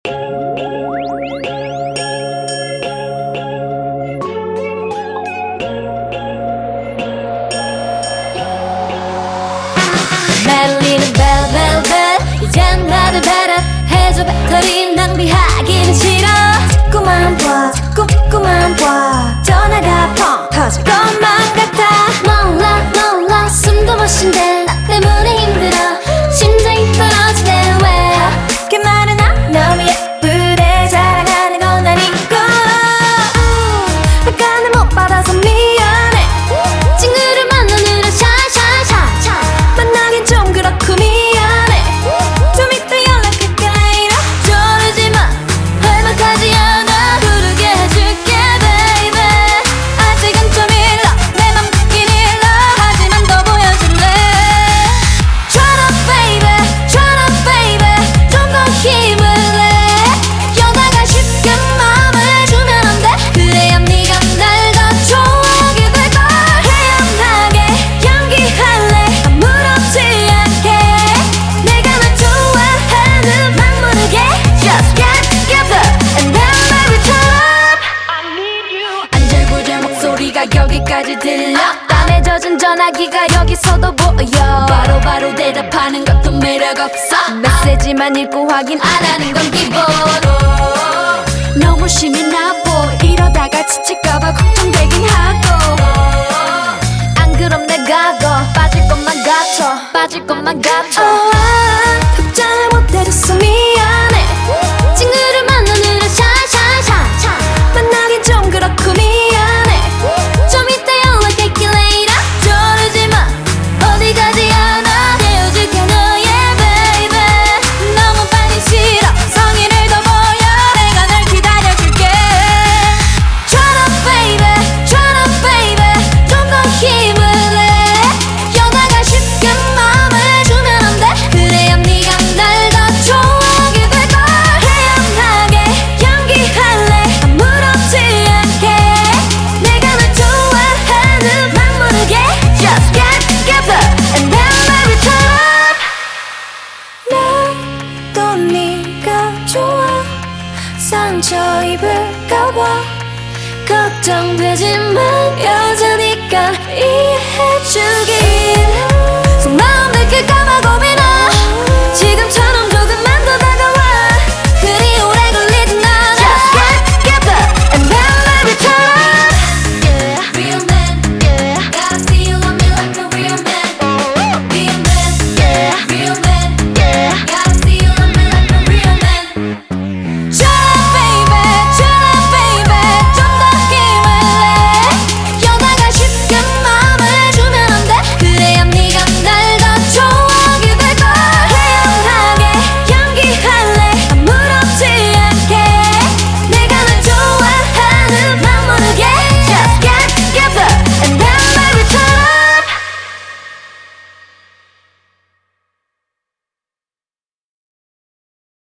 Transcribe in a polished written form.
말리는 벨벨벨 이젠 나를 배려해줘. 배터리 낭비하기는 싫어. 자꾸만 봐 자꾸만 봐 전화가 펑 터질 것만 같아. 몰라 몰라 숨도 못 쉰대. 나 때문에 힘들어. 심장이 떨어지네. 왜 그렇게 말하나. 너무 예쁘대. 자랑하는 건 아니고 약간은 못 받아서 미안해. 친구를 만나느라 샤샤샤 만나긴 좀 그렇고 미안해. 좀 이따 연락할게 later. 저러지마 할만하지 않아. 부르게 해줄게 baby. 아직은 좀 일러 내 맘 듣긴 일러. 하지만 더 보여줄래. Try to baby try to baby. 좀 더 힘을 내. 여자가 쉽게 마음을 주면 안 돼. 그래야 네가 날 더 좋아하게 될걸. 태연하게 연기할래. 아무렇지 않게 내가 널 좋아하는 막 모르게. Just get together and then baby turn up. 안절부절 목소리가 여기까지 들려. 땀에 젖은 전화기가 여기서도 보여. 바로바로 대답하는 것도 매력없어. 메시지만 읽고 확인 안 하는 건 기본. 너무 심이 나보. 이러다가 지칠까봐 걱정되긴 하고. 안 그럼 내가 더 빠질 것만 같아. 답장을 못해줬어 미안해. 친구를 만나느라 샤샤샤 만나긴 좀 그렇고 미안해. 좀 이따 연락할게 later. 저러지마 어디 가지 않아. 헤어질게 너의 baby. 너무 빨리 싫어. 성의를 더 보여. 내가 널 기다려줄게. Try to baby try to baby. 좀 더 힘을 내. 여자가 쉽게 마음을 주면 안 돼. 그래야 네가 날 더 좋아하게 될걸. 태연하게 연기할래. 아무렇지 않게 내가 널 좋아하는 막 모르게. Just get together and then baby turn up. 또 네가 좋아. 상처 입을까봐 걱정되지만 여자니까 이해해주길.